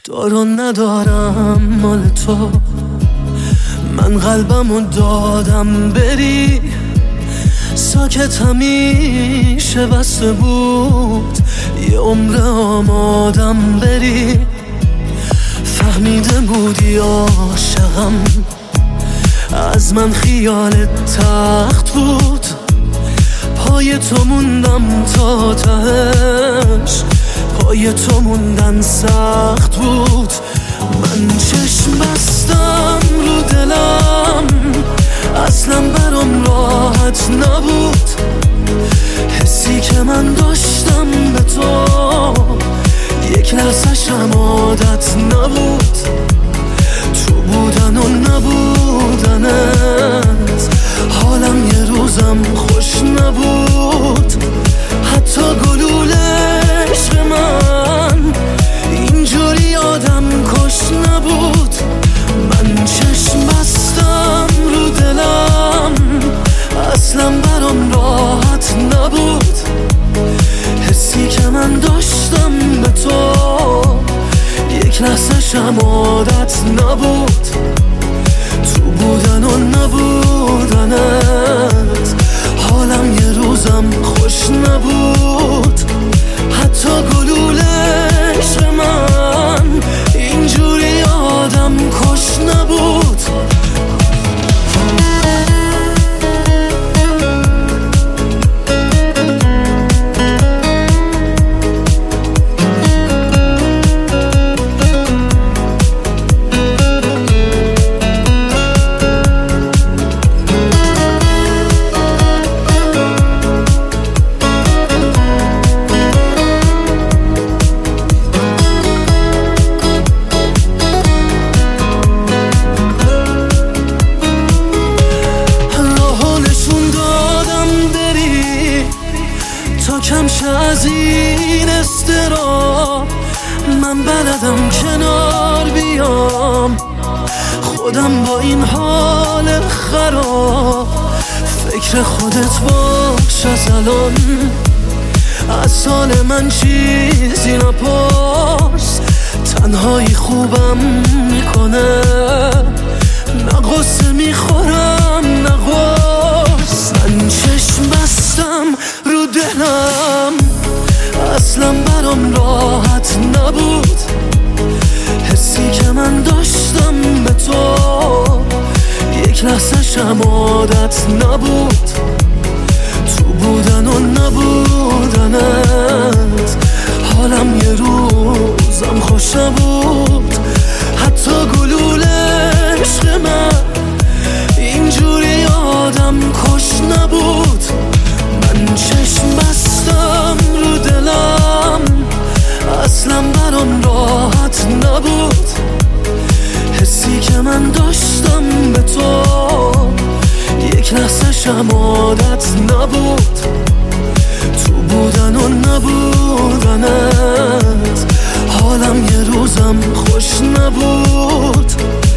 دارون ندارم مال تو، من قلبمو دادم بری. ساکت همیشه بسته بود، یه عمر آمادم بری. فهمیده بودی عاشقم، از من خیالت تخت بود. پای تو موندم تا تهش، پای تو موندن سخت بود. من چشم بستم رو دلم، اصلا برام راحت نبود. حسی که من داشتم به تو، یک لحظه‌شم عادت نبود. تو بودن و نبودنت، حالم یه روزم خوش نبود. حتی گلوله عشق من اینجوری آدم کش نبود. من چشم بستم رو دلم، اصلا برام راحت نبود. حسی که من داشتم به تو، یک لحظه‌شم عادت نبود. تو بودن و نبودنت، حالم یه روزم خوش نبود. حتی گلوله عشق من اینجوری آدم کش نبود. کمشه از این استرا، من بلدم کنار بیام. خودم با این حال خراب، فکر خودت باش از الان. از حال من چیزی نپرس، تنهایی خوبم میکنه. نه غصه میخورم نه غصه، من چشم بستم رو دلم، اصلا برام راحت نبود. حسی که من داشتم به تو، یک لحظه‌شم عادت نبود. تو بودن و نبودنت، حالم یه روزم خوش نبود. حتی گلوله عشق من اینجوری آدم کش نبود. من چشم بستم رو دلم، اصلا برام راحت نبود. حسی که من داشتم به تو، یک لحظه‌شم عادت نبود. تو بودن و نبودنت، حالم یه روزم خوش نبود.